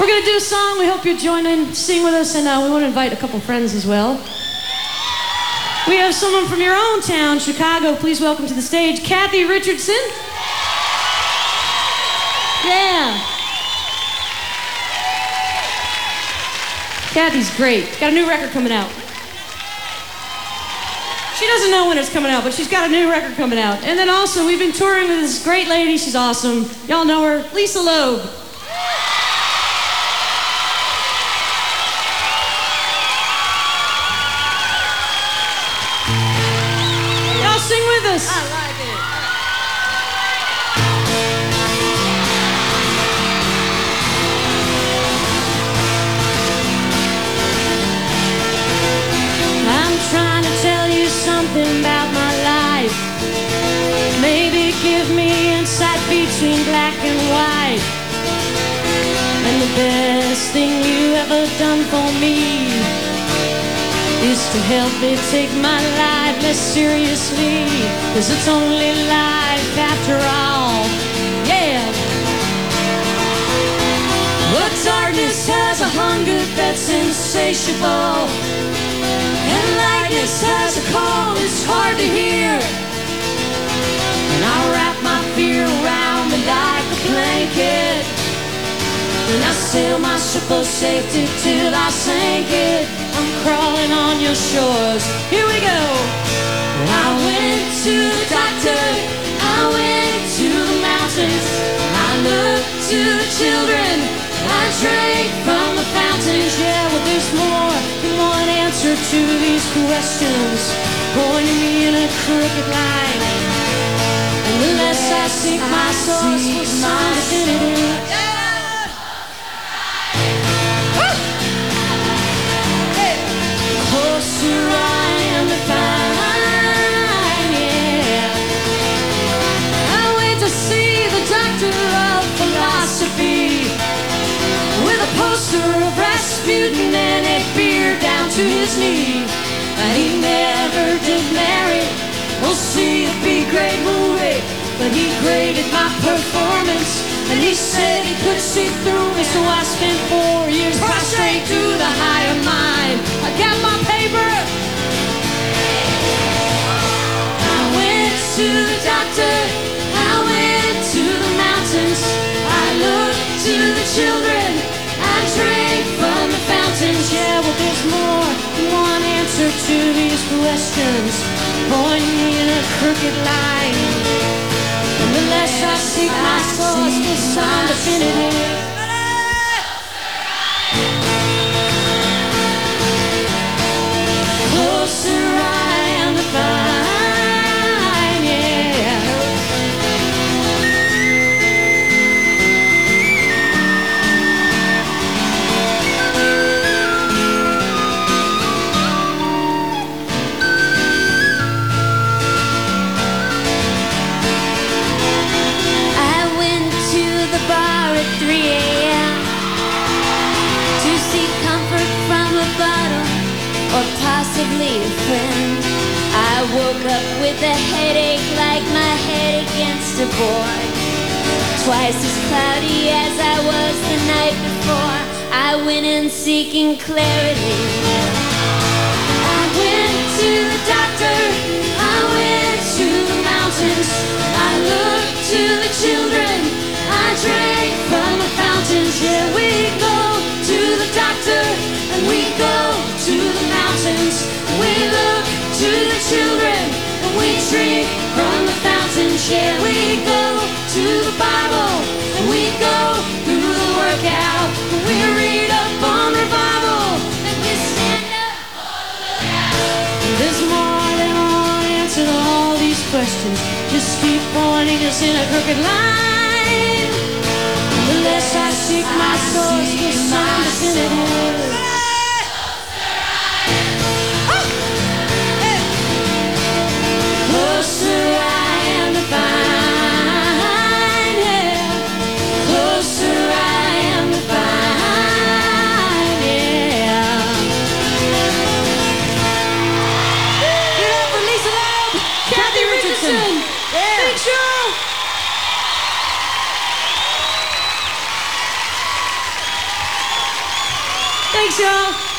We're going to do a song. We hope you join in, sing with us, and we want to invite a couple friends as well. We have someone from your own town, Chicago. Please welcome to the stage, Kathy Richardson. Yeah. Kathy's great. Got a new record coming out. She doesn't know when it's coming out, but she's got a new record coming out. And then also, we've been touring with this great lady. She's awesome. Y'all know her, Lisa Loeb. Y'all sing with us. I like it. I'm trying to tell you something about my life. Maybe give me insight between black and white. And the best thing you ever done for me is to help me take my life less seriously. 'Cause it's only life after all. Yeah. But darkness has a hunger that's insatiable. And lightness has a call that's hard to hear. And I wrap my fear around me like a blanket. And I sail my ship of safety till I sink it. I'm crawling on your shores. Here we go. I went to the doctor. I went to the mountains. I looked to the children. I drank from the fountains. Yeah, well, there's more than one answer to these questions, pointing me in a crooked line. And the less I seek my source for some definitive. Closer I am to find, yeah. I went to see the doctor of philosophy with a poster of Rasputin and a beard down to his knee. And he never did marry. We'll see, it'd be a great movie. But he graded my performance, and he said he could see through me. So I spent 4 years prostrate to the higher mind. I got my paper. I went to the doctor. I went to the mountains. I looked to the children. I drank from the fountains. Yeah, well, there's more than one answer to these questions, pointing me in a crooked line. And the less I seek my source, the some definitive. Closer I am to find, yeah. I went to the bar at 3 a.m. to seek comfort from a bottle or possibly a friend. I woke up with a headache like my head against a board, twice as cloudy as I was the night before. I went in seeking clarity. I went to the doctor. I went to the mountains. I looked to the children. I drank from the fountains. Yeah, we go to the doctor and we go to the mountains. We look to the children and we drink from the fountains. Yeah, we go to the Bible and we go through the workout. We read up on revival and we stand up for the lookout. There's more than one answer to all these questions. Just keep pointing us in a crooked line. The less I seek my source, the some definitive. Closer I am to find, yeah. Closer I am to find, yeah. Give it up for Lisa Loeb, Kathy Richardson. Yeah. Big show. Thanks, y'all.